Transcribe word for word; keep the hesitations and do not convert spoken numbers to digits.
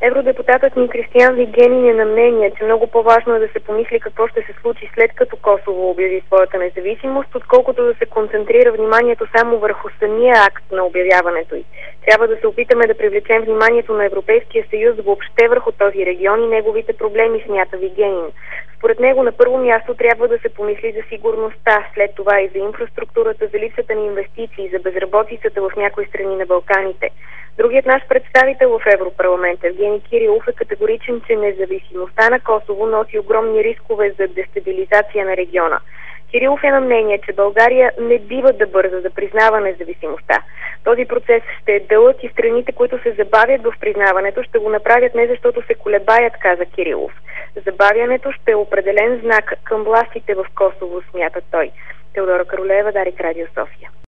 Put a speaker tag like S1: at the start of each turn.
S1: Евродепутатът ни Кристиан Вигенин е на мнение, че много по-важно е да се помисли какво ще се случи след като Косово обяви своята независимост, отколкото да се концентрира вниманието само върху самия акт на обявяването й. Трябва да се опитаме да привлечем вниманието на Европейския съюз въобще върху този регион и неговите проблеми, смята Вигенин. Според него на първо място трябва да се помисли за сигурността, след това и за инфраструктурата, за липсата на инвестиции, за безработицата в някои страни на Балканите. Другият наш представител в Европарламента, Евгени Кирилов, е категоричен, че независимостта на Косово носи огромни рискове за дестабилизация на региона. Кирилов е на мнение, че България не бива да бърза да признава независимостта. Този процес ще е дълъг и страните, които се забавят в признаването, ще го направят не защото се колебаят, каза Кирилов. Забавянето ще е определен знак към властите в Косово, смята той. Теодора Каролева, Дарик, Радио София.